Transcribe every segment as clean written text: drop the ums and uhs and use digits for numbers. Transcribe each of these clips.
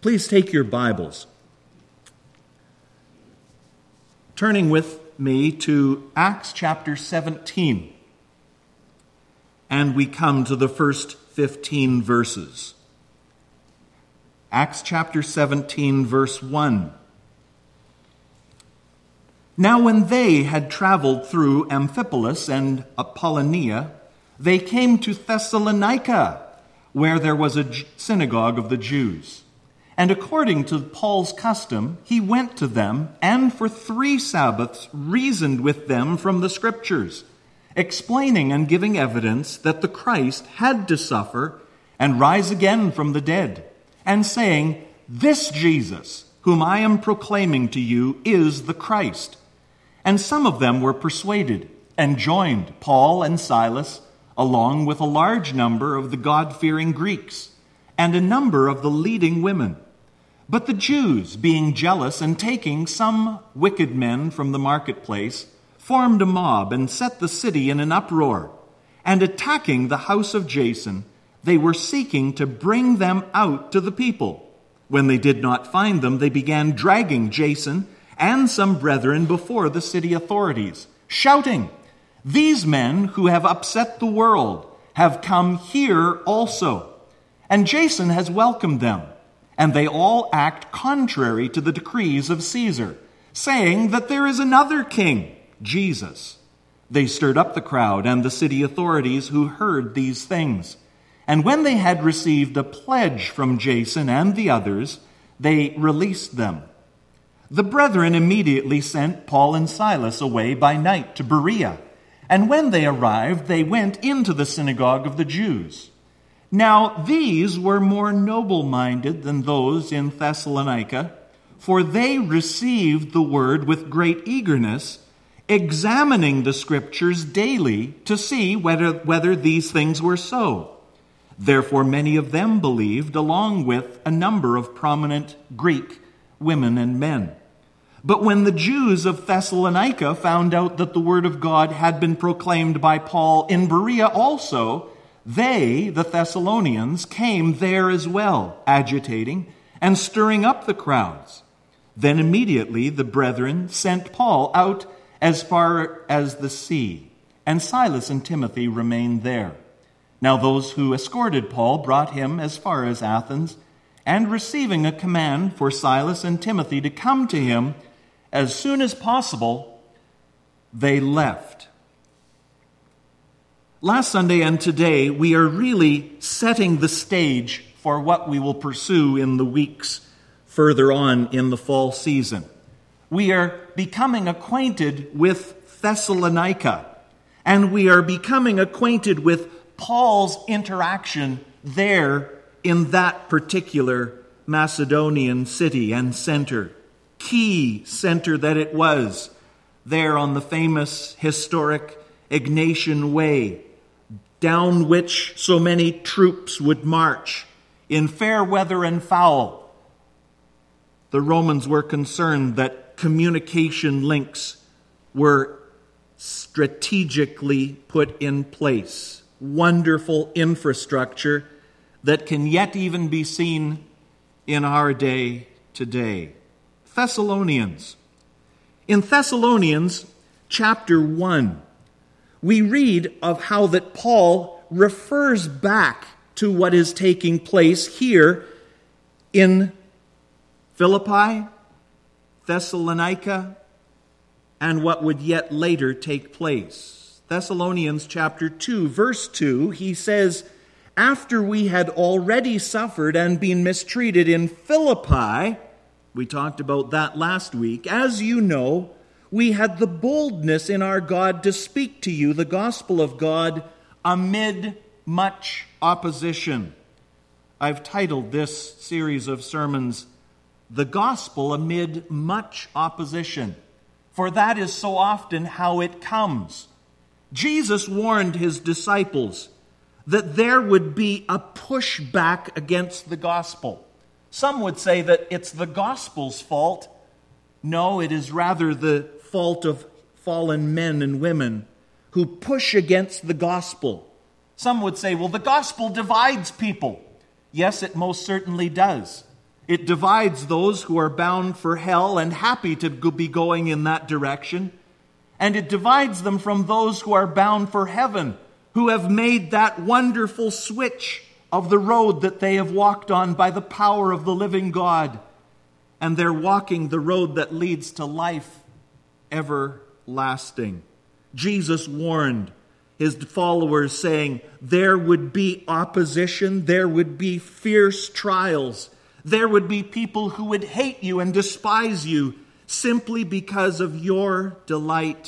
Please take your Bibles, turning with me to Acts chapter 17, and we come to the first 15 verses. Acts chapter 17, verse 1. Now when they had traveled through Amphipolis and Apollonia, they came to Thessalonica, where there was a synagogue of the Jews. And according to Paul's custom, he went to them and for 3 Sabbaths reasoned with them from the Scriptures, explaining and giving evidence that the Christ had to suffer and rise again from the dead, and saying, "This Jesus, whom I am proclaiming to you, is the Christ." And some of them were persuaded and joined Paul and Silas, along with a large number of the God-fearing Greeks, and a number of the leading women. But the Jews, being jealous and taking some wicked men from the marketplace, formed a mob and set the city in an uproar. And attacking the house of Jason, they were seeking to bring them out to the people. When they did not find them, they began dragging Jason and some brethren before the city authorities, shouting, "These men who have upset the world have come here also, and Jason has welcomed them. And they all act contrary to the decrees of Caesar, saying that there is another king, Jesus." They stirred up the crowd and the city authorities who heard these things. And when they had received a pledge from Jason and the others, they released them. The brethren immediately sent Paul and Silas away by night to Berea. And when they arrived, they went into the synagogue of the Jews. Now these were more noble-minded than those in Thessalonica, for they received the word with great eagerness, examining the Scriptures daily to see whether these things were so. Therefore many of them believed, along with a number of prominent Greek women and men. But when the Jews of Thessalonica found out that the word of God had been proclaimed by Paul in Berea also, they, the Thessalonians, came there as well, agitating and stirring up the crowds. Then immediately the brethren sent Paul out as far as the sea, and Silas and Timothy remained there. Now those who escorted Paul brought him as far as Athens, and receiving a command for Silas and Timothy to come to him as soon as possible, they left. Last Sunday and today, we are really setting the stage for what we will pursue in the weeks further on in the fall season. We are becoming acquainted with Thessalonica, and we are becoming acquainted with Paul's interaction there in that particular Macedonian city and center, key center that it was, there on the famous historic Egnatian Way, down which so many troops would march in fair weather and foul. The Romans were concerned that communication links were strategically put in place. Wonderful infrastructure that can yet even be seen in our day today. Thessalonians. In Thessalonians chapter 1, we read of how that Paul refers back to what is taking place here in Philippi, Thessalonica, and what would yet later take place. Thessalonians chapter 2, verse 2, he says, "After we had already suffered and been mistreated in Philippi," we talked about that last week, "as you know, we had the boldness in our God to speak to you the gospel of God amid much opposition." I've titled this series of sermons, "The Gospel Amid Much Opposition," for that is so often how it comes. Jesus warned his disciples that there would be a pushback against the gospel. Some would say that it's the gospel's fault. No, it is rather the fault of fallen men and women who push against the gospel. Some would say, well, the gospel divides people. Yes, it most certainly does. It divides those who are bound for hell and happy to be going in that direction. And it divides them from those who are bound for heaven, who have made that wonderful switch of the road that they have walked on by the power of the living God. And they're walking the road that leads to life everlasting. Jesus warned his followers, saying there would be opposition, there would be fierce trials, there would be people who would hate you and despise you simply because of your delight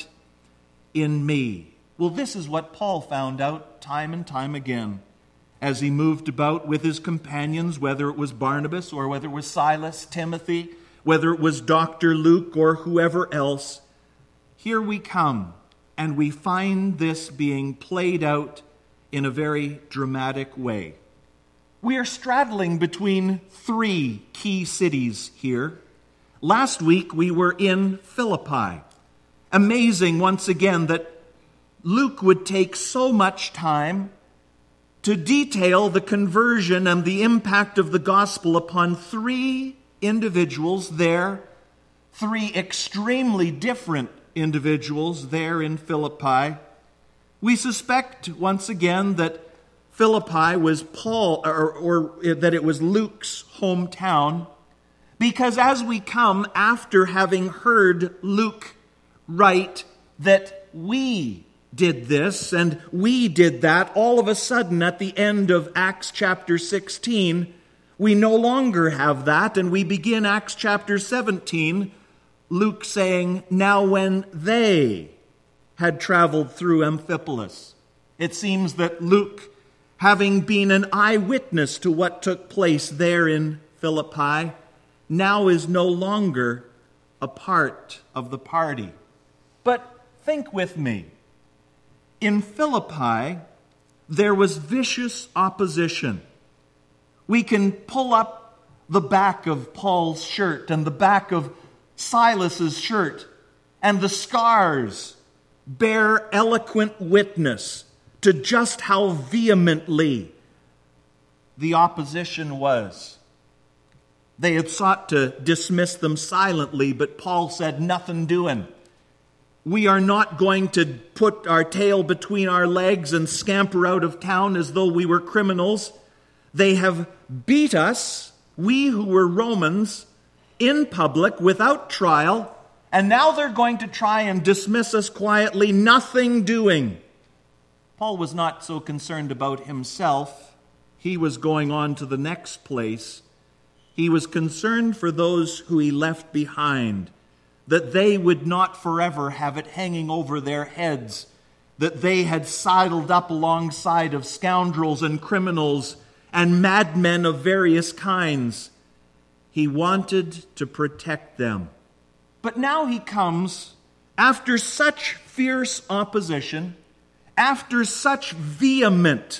in me. Well, this is what Paul found out time and time again as he moved about with his companions, whether it was Barnabas or whether it was Silas, Timothy, whether it was Dr. Luke or whoever else. Here we come, and we find this being played out in a very dramatic way. We are straddling between three key cities here. Last week we were in Philippi. Amazing once again that Luke would take so much time to detail the conversion and the impact of the gospel upon three individuals there, three extremely different individuals there in Philippi. We suspect once again that Philippi was Paul, or that it was Luke's hometown, because as we come after having heard Luke write that we did this and we did that, all of a sudden at the end of Acts chapter 16, we no longer have that, and we begin Acts chapter 17, Luke saying, now when they had traveled through Amphipolis. It seems that Luke, having been an eyewitness to what took place there in Philippi, now is no longer a part of the party. But think with me. In Philippi, there was vicious opposition. We can pull up the back of Paul's shirt and the back of Silas's shirt, and the scars bear eloquent witness to just how vehemently the opposition was. They had sought to dismiss them silently, but Paul said, nothing doing. We are not going to put our tail between our legs and scamper out of town as though we were criminals. They have beat us, we who were Romans, in public without trial, and now they're going to try and dismiss us quietly, nothing doing. Paul was not so concerned about himself. He was going on to the next place. He was concerned for those who he left behind, that they would not forever have it hanging over their heads, that they had sidled up alongside of scoundrels and criminals and madmen of various kinds. He wanted to protect them. But now he comes, after such fierce opposition, after such vehement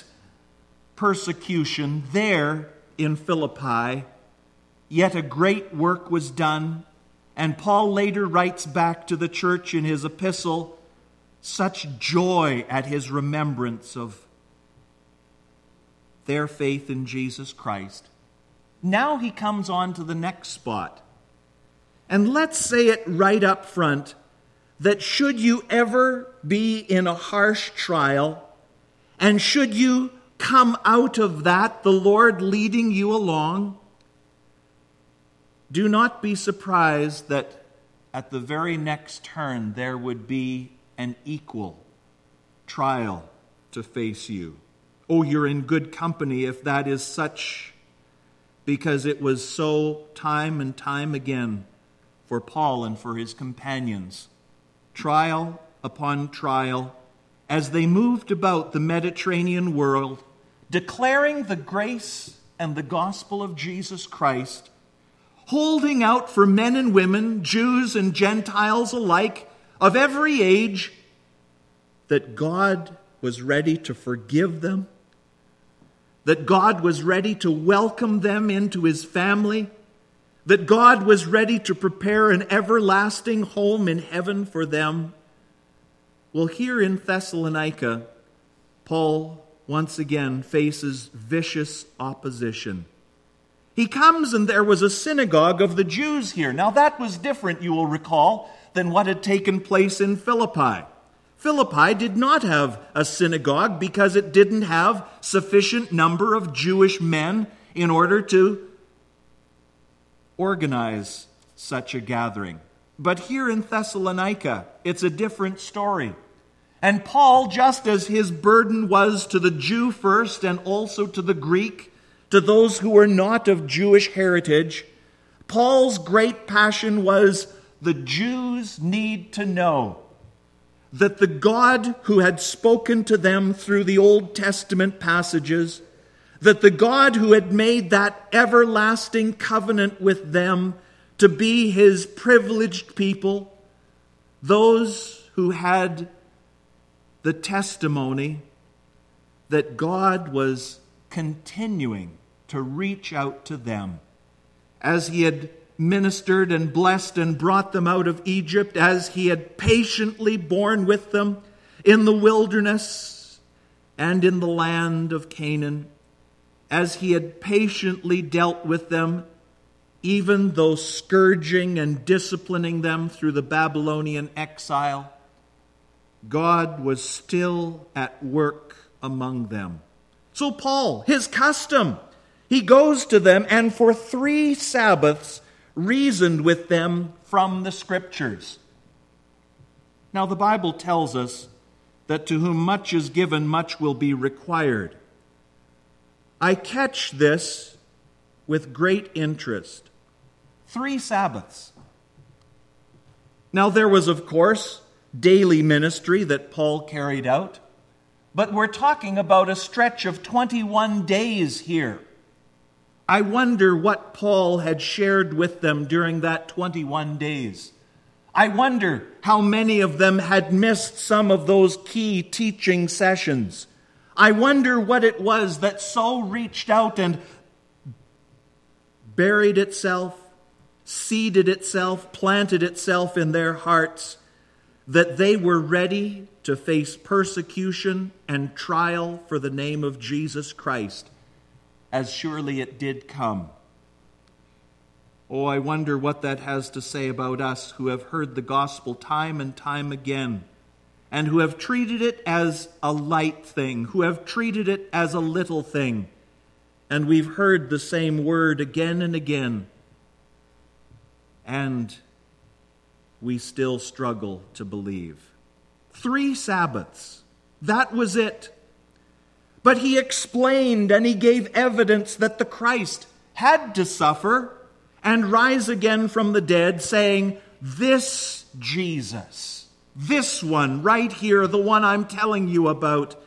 persecution there in Philippi, yet a great work was done. And Paul later writes back to the church in his epistle, such joy at his remembrance of their faith in Jesus Christ. Now he comes on to the next spot. And let's say it right up front that should you ever be in a harsh trial, and should you come out of that, the Lord leading you along, do not be surprised that at the very next turn there would be an equal trial to face you. Oh, you're in good company if that is such, because it was so time and time again for Paul and for his companions. Trial upon trial, as they moved about the Mediterranean world, declaring the grace and the gospel of Jesus Christ, holding out for men and women, Jews and Gentiles alike, of every age, that God was ready to forgive them, that God was ready to welcome them into his family, that God was ready to prepare an everlasting home in heaven for them. Well, here in Thessalonica, Paul once again faces vicious opposition. He comes and there was a synagogue of the Jews here. Now that was different, you will recall, than what had taken place in Philippi. Philippi did not have a synagogue because it didn't have sufficient number of Jewish men in order to organize such a gathering. But here in Thessalonica, it's a different story. And Paul, just as his burden was to the Jew first and also to the Greek, to those who were not of Jewish heritage, Paul's great passion was the Jews need to know that the God who had spoken to them through the Old Testament passages, that the God who had made that everlasting covenant with them to be his privileged people, those who had the testimony that God was continuing to reach out to them as he had ministered and blessed and brought them out of Egypt, as he had patiently borne with them in the wilderness and in the land of Canaan, as he had patiently dealt with them, even though scourging and disciplining them through the Babylonian exile. God was still at work among them. So Paul, his custom, he goes to them and for 3 Sabbaths reasoned with them from the Scriptures. Now the Bible tells us that to whom much is given, much will be required. I catch this with great interest. 3 Sabbaths. Now there was, of course, daily ministry that Paul carried out, but we're talking about a stretch of 21 days here. I wonder what Paul had shared with them during that 21 days. I wonder how many of them had missed some of those key teaching sessions. I wonder what it was that so reached out and buried itself, seeded itself, planted itself in their hearts, that they were ready to face persecution and trial for the name of Jesus Christ, as surely it did come. Oh, I wonder what that has to say about us who have heard the gospel time and time again, and who have treated it as a light thing, who have treated it as a little thing, and we've heard the same word again and again, and we still struggle to believe. 3 Sabbaths, that was it. But he explained and he gave evidence that the Christ had to suffer and rise again from the dead, saying, this Jesus, this one right here, the one I'm telling you about,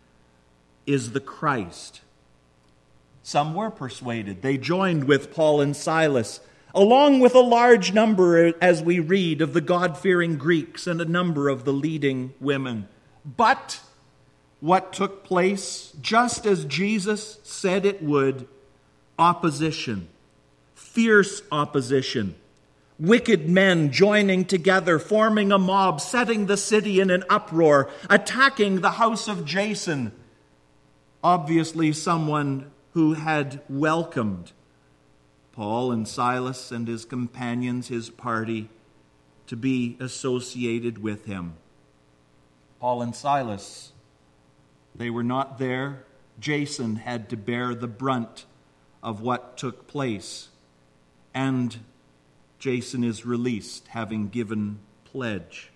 is the Christ. Some were persuaded. They joined with Paul and Silas, along with a large number, as we read, of the God-fearing Greeks and a number of the leading women. But what took place, just as Jesus said it would, opposition, fierce opposition, wicked men joining together, forming a mob, setting the city in an uproar, attacking the house of Jason, obviously someone who had welcomed Paul and Silas and his companions, his party, to be associated with him. Paul and Silas, they were not there. Jason had to bear the brunt of what took place. And Jason is released, having given pledge.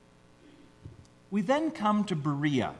We then come to Berea.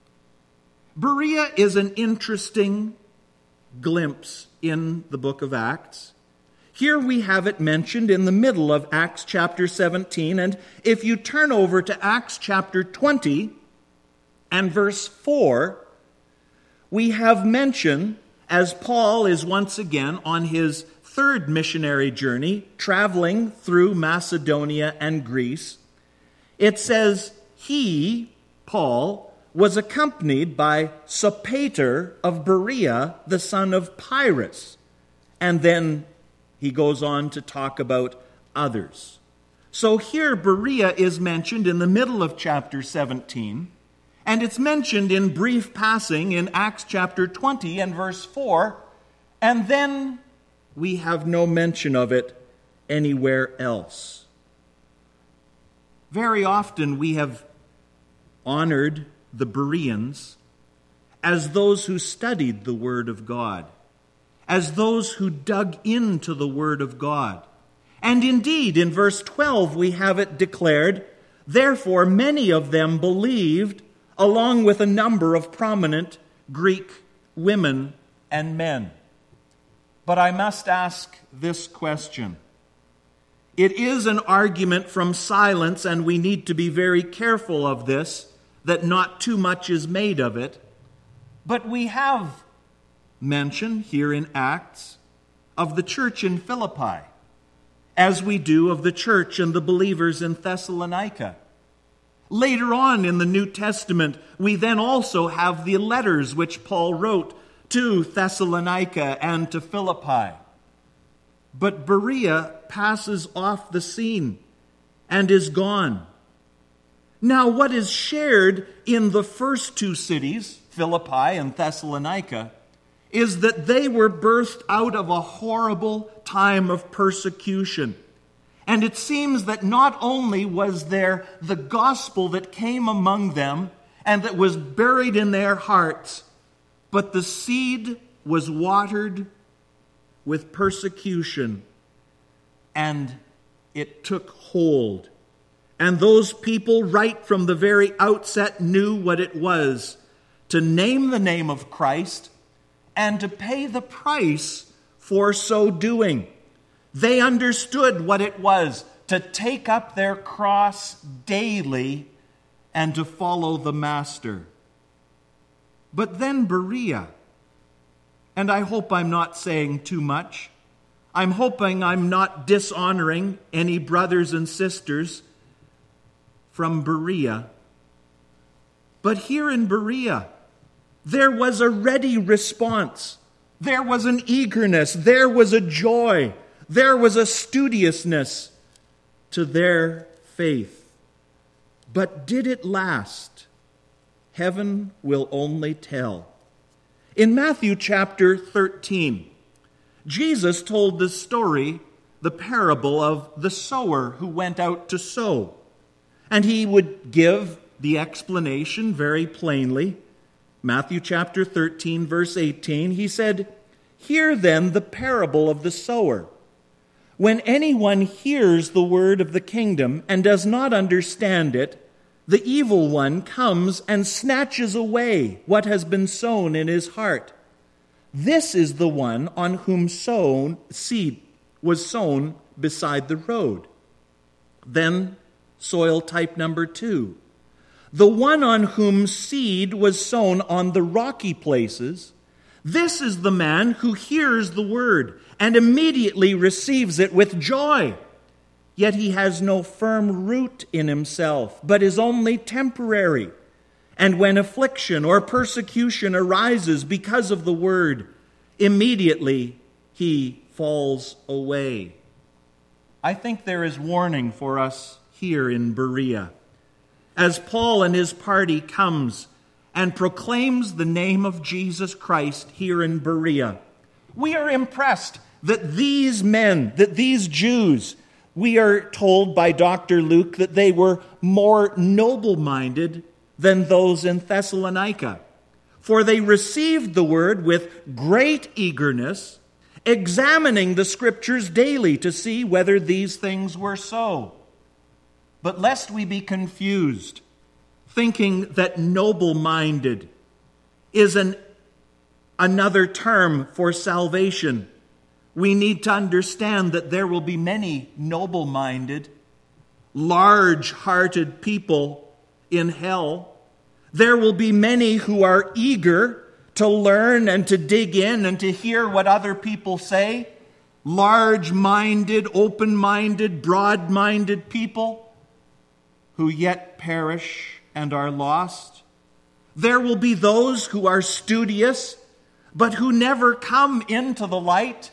Berea is an interesting glimpse in the book of Acts. Here we have it mentioned in the middle of Acts chapter 17, and if you turn over to Acts chapter 20 and verse 4, we have mention as Paul is once again on his 3rd missionary journey, traveling through Macedonia and Greece. It says, he, Paul, was accompanied by Sopater of Berea, the son of Pyrrhus. And then he goes on to talk about others. So here Berea is mentioned in the middle of chapter 17, and it's mentioned in brief passing in Acts chapter 20 and verse 4, and then we have no mention of it anywhere else. Very often we have honored the Bereans as those who studied the Word of God, as those who dug into the Word of God. And indeed, in verse 12, we have it declared, "Therefore many of them believed, along with a number of prominent Greek women and men." But I must ask this question. It is an argument from silence, and we need to be very careful of this, that not too much is made of it. But we have mention here in Acts of the church in Philippi, as we do of the church and the believers in Thessalonica. Later on in the New Testament, we then also have the letters which Paul wrote to Thessalonica and to Philippi. But Berea passes off the scene and is gone. Now, what is shared in the first two cities, Philippi and Thessalonica, is that they were birthed out of a horrible time of persecution. And it seems that not only was there the gospel that came among them and that was buried in their hearts, but the seed was watered with persecution, and it took hold. And those people, right from the very outset, knew what it was to name the name of Christ and to pay the price for so doing. They understood what it was to take up their cross daily and to follow the Master. But then Berea, and I hope I'm not saying too much. I'm hoping I'm not dishonoring any brothers and sisters from Berea. But here in Berea, there was a ready response. There was an eagerness. There was a joy. There was a studiousness to their faith. But did it last? Heaven will only tell. In Matthew chapter 13, Jesus told the story, the parable of the sower who went out to sow. And he would give the explanation very plainly. Matthew chapter 13, verse 18, he said, "Hear then the parable of the sower. When anyone hears the word of the kingdom and does not understand it, the evil one comes and snatches away what has been sown in his heart. This is the one on whom seed was sown beside the road." Then soil type number 2. The one on whom seed was sown on the rocky places, this is the man who hears the word and immediately receives it with joy. Yet he has no firm root in himself, but is only temporary. And when affliction or persecution arises because of the word, immediately he falls away. I think there is warning for us here in Berea. As Paul and his party comes and proclaims the name of Jesus Christ here in Berea, we are impressed that these men, that these Jews, we are told by Dr. Luke that they were more noble-minded than those in Thessalonica. For they received the word with great eagerness, examining the scriptures daily to see whether these things were so. But lest we be confused, thinking that noble-minded is another term for salvation, we need to understand that there will be many noble-minded, large-hearted people in hell. There will be many who are eager to learn and to dig in and to hear what other people say. Large-minded, open-minded, broad-minded people who yet perish and are lost. There will be those who are studious, but who never come into the light.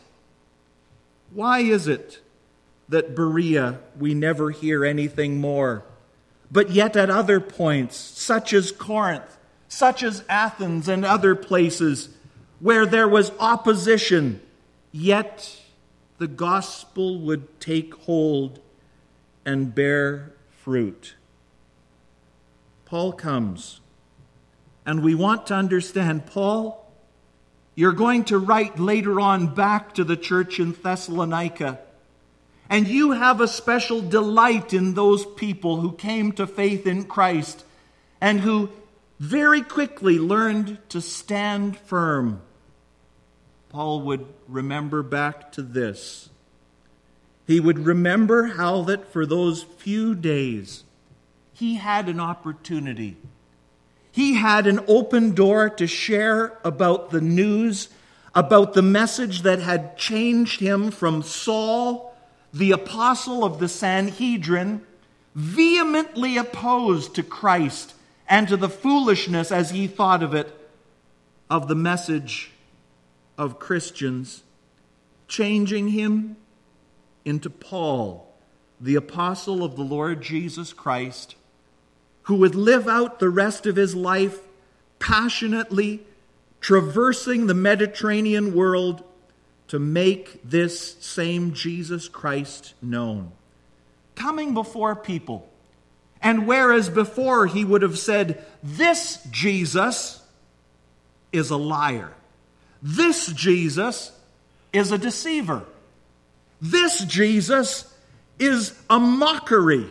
Why is it that Berea we never hear anything more? But yet at other points, such as Corinth, such as Athens and other places where there was opposition, yet the gospel would take hold and bear fruit. Paul comes, and we want to understand, Paul, you're going to write later on back to the church in Thessalonica, and you have a special delight in those people who came to faith in Christ and who very quickly learned to stand firm. Paul would remember back to this. He would remember how that for those few days he had an opportunity. He had an open door to share about the news, about the message that had changed him from Saul, the apostle of the Sanhedrin, vehemently opposed to Christ and to the foolishness, as he thought of it, of the message of Christians, changing him into Paul, the apostle of the Lord Jesus Christ, who would live out the rest of his life passionately traversing the Mediterranean world to make this same Jesus Christ known. Coming before people. And whereas before he would have said, this Jesus is a liar. This Jesus is a deceiver. This Jesus is a mockery.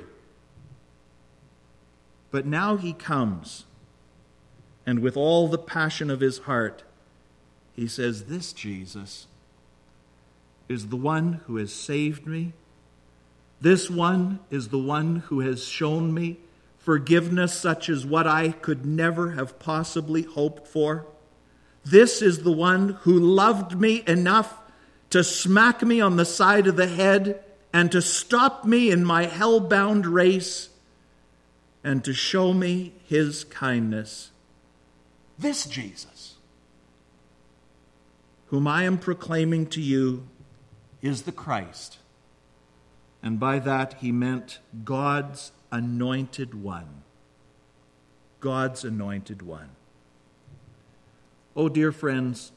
But now he comes, and with all the passion of his heart, he says, this Jesus is the one who has saved me. This one is the one who has shown me forgiveness such as what I could never have possibly hoped for. This is the one who loved me enough to smack me on the side of the head and to stop me in my hell-bound race and to show me his kindness. This Jesus, whom I am proclaiming to you, is the Christ. And by that he meant God's anointed one. God's anointed one. Oh, dear friends,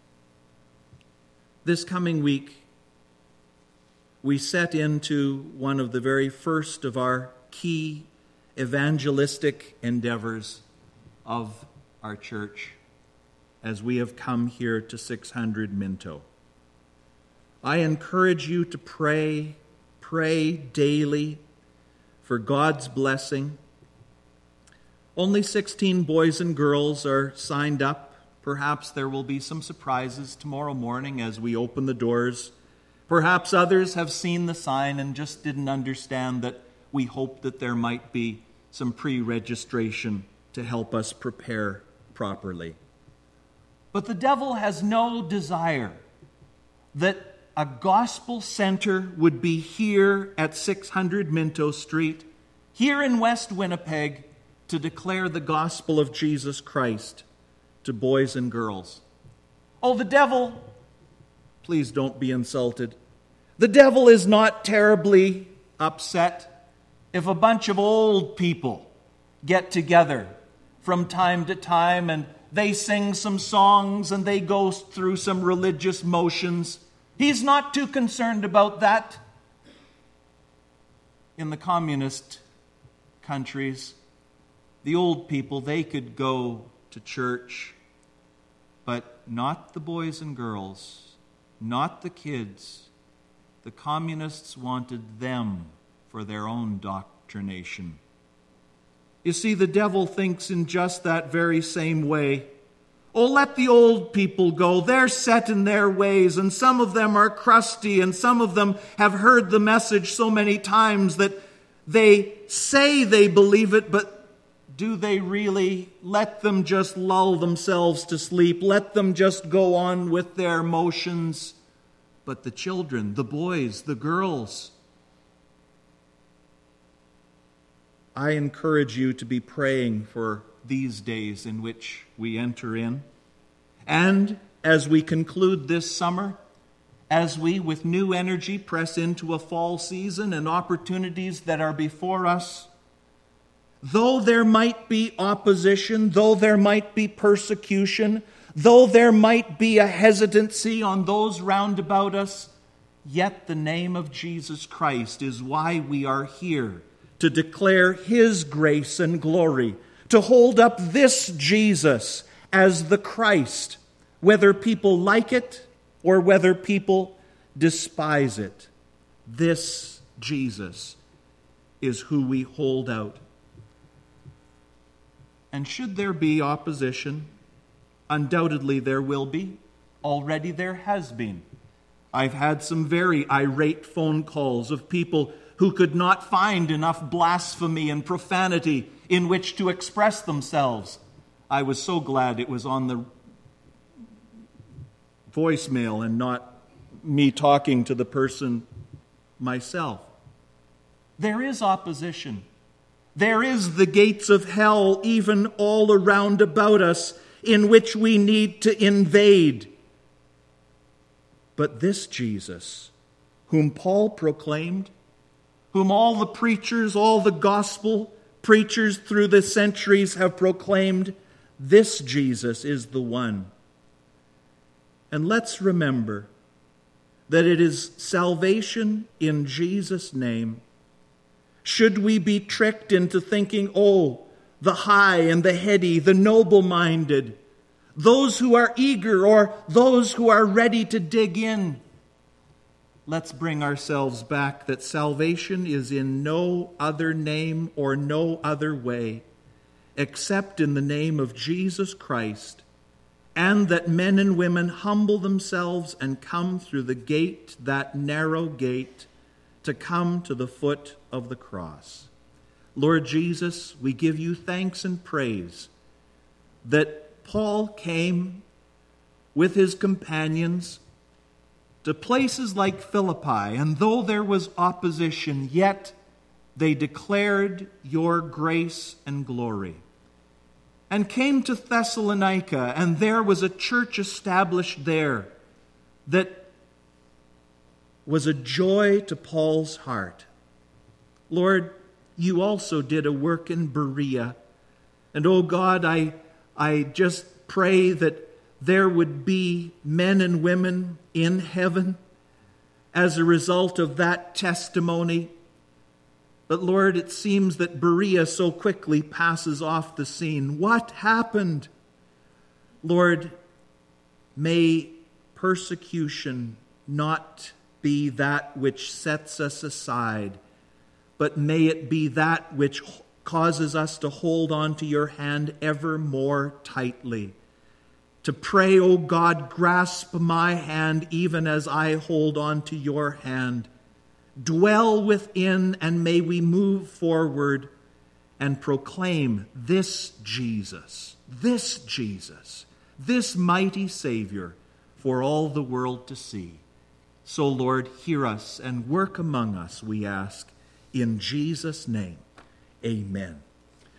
this coming week, we set into one of the very first of our key evangelistic endeavors of our church as we have come here to 600 Minto. I encourage you to pray daily for God's blessing. Only 16 boys and girls are signed up. Perhaps there will be some surprises tomorrow morning as we open the doors. Perhaps others have seen the sign and just didn't understand that we hope that there might be some pre-registration to help us prepare properly. But the devil has no desire that a gospel center would be here at 600 Minto Street, here in West Winnipeg, to declare the gospel of Jesus Christ to boys and girls. Oh, the devil, please don't be insulted. The devil is not terribly upset if a bunch of old people get together from time to time and they sing some songs and they go through some religious motions. He's not too concerned about that. In the communist countries, the old people, they could go to church, but not the boys and girls, not the kids. The communists wanted them for their own doctrination. You see, the devil thinks in just that very same way. Oh, let the old people go. They're set in their ways, and some of them are crusty, and some of them have heard the message so many times that they say they believe it, but do they really? Let them just lull themselves to sleep. Let them just go on with their motions. But the children, the boys, the girls, I encourage you to be praying for these days in which we enter in. And as we conclude this summer, as we with new energy press into a fall season and opportunities that are before us, though there might be opposition, though there might be persecution, though there might be a hesitancy on those round about us, Yet the name of Jesus Christ is why we are here, to declare his grace and glory, to hold up this Jesus as the Christ, whether people like it or whether people despise it. This Jesus is who we hold out. And should there be opposition, undoubtedly there will be. Already there has been. I've had some very irate phone calls of people who could not find enough blasphemy and profanity in which to express themselves. I was so glad it was on the voicemail and not me talking to the person myself. There is opposition. There is the gates of hell even all around about us in which we need to invade. But this Jesus, whom Paul proclaimed, whom all the preachers, all the gospel preachers through the centuries have proclaimed, this Jesus is the one. And let's remember that it is salvation in Jesus' name. Should we be tricked into thinking, oh, the high and the heady, the noble-minded, those who are eager or those who are ready to dig in, let's bring ourselves back that salvation is in no other name or no other way except in the name of Jesus Christ, and that men and women humble themselves and come through the gate, that narrow gate, to come to the foot of the cross. Lord Jesus, we give you thanks and praise that Paul came with his companions to places like Philippi, and though there was opposition, yet they declared your grace and glory. And came to Thessalonica, and there was a church established there that was a joy to Paul's heart. Lord, you also did a work in Berea. And oh God, I just pray that there would be men and women in heaven as a result of that testimony. But Lord, it seems that Berea so quickly passes off the scene. What happened? Lord, may persecution not be that which sets us aside, but may it be that which causes us to hold on to your hand ever more tightly. To pray, O God, grasp my hand even as I hold on to your hand. Dwell within, and may we move forward and proclaim this Jesus, this mighty Savior for all the world to see. So, Lord, hear us and work among us, we ask, in Jesus' name. Amen.